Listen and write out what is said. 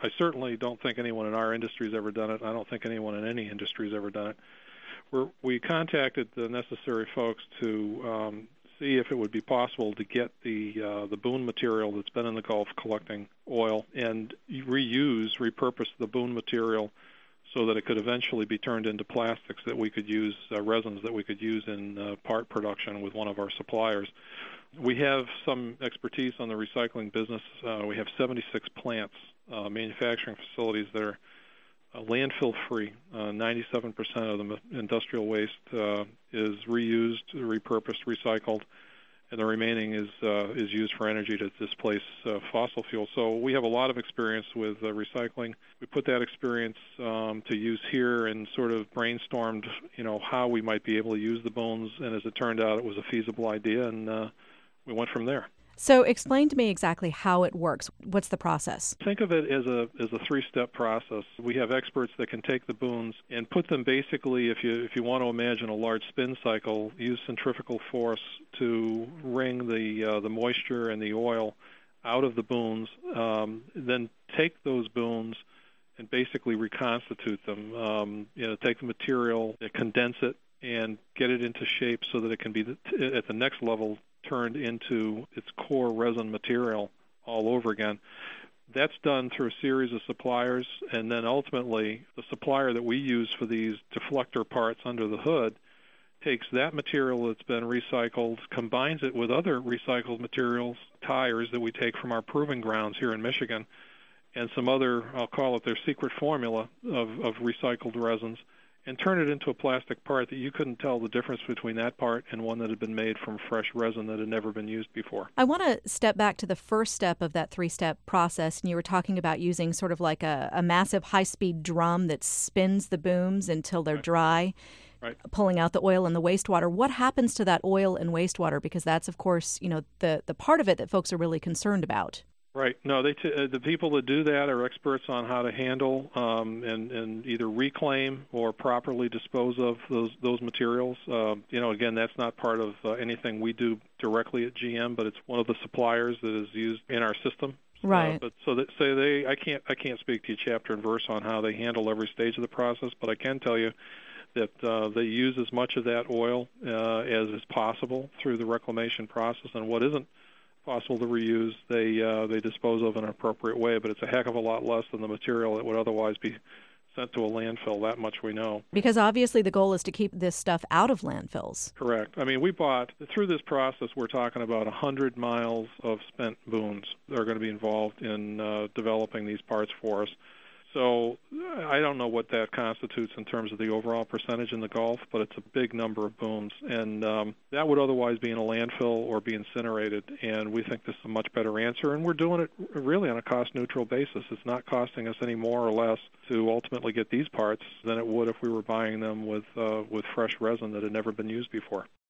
I certainly don't think anyone in our industry has ever done it. I don't think anyone in any industry has ever done it. We contacted the necessary folks to see if it would be possible to get the boom material that's been in the Gulf collecting oil and repurpose the boom material so that it could eventually be turned into plastics that we could use, resins that we could use in part production with one of our suppliers. We have some expertise on the recycling business. We have 76 plants, manufacturing facilities that are landfill-free. 97% of the industrial waste is reused, repurposed, recycled, and the remaining is used for energy to displace fossil fuel. So we have a lot of experience with recycling. We put that experience to use here and sort of brainstormed, how we might be able to use the bones. And as it turned out, it was a feasible idea, and we went from there. So explain to me exactly how it works. What's the process? Think of it as a three-step process. We have experts that can take the booms and put them basically, if you want to imagine a large spin cycle, use centrifugal force to wring the moisture and the oil out of the booms, then take those booms and basically reconstitute them. Take the material, condense it, and get it into shape so that it can be at the next level turned into its core resin material all over again. That's done through a series of suppliers, and then ultimately the supplier that we use for these deflector parts under the hood takes that material that's been recycled, combines it with other recycled materials, tires that we take from our proving grounds here in Michigan, and some other, I'll call it their secret formula of recycled resins, and turn it into a plastic part that you couldn't tell the difference between that part and one that had been made from fresh resin that had never been used before. I want to step back to the first step of that three-step process, and you were talking about using sort of like a massive high-speed drum that spins the booms until they're dry, pulling out the oil and the wastewater. What happens to that oil and wastewater? Because that's, of course, the part of it that folks are really concerned about. Right. No, the people that do that are experts on how to handle and either reclaim or properly dispose of those materials. Again, that's not part of anything we do directly at GM, but it's one of the suppliers that is used in our system. Right. I can't speak to you chapter and verse on how they handle every stage of the process, but I can tell you that they use as much of that oil as is possible through the reclamation process, and what isn't possible to reuse, they dispose of in an appropriate way, but it's a heck of a lot less than the material that would otherwise be sent to a landfill. That much we know. Because obviously the goal is to keep this stuff out of landfills. Correct. I mean, we bought, through this process, we're talking about 100 miles of spent booms that are going to be involved in developing these parts for us. So I don't know what that constitutes in terms of the overall percentage in the Gulf, but it's a big number of booms. And that would otherwise be in a landfill or be incinerated. And we think this is a much better answer. And we're doing it really on a cost-neutral basis. It's not costing us any more or less to ultimately get these parts than it would if we were buying them with fresh resin that had never been used before.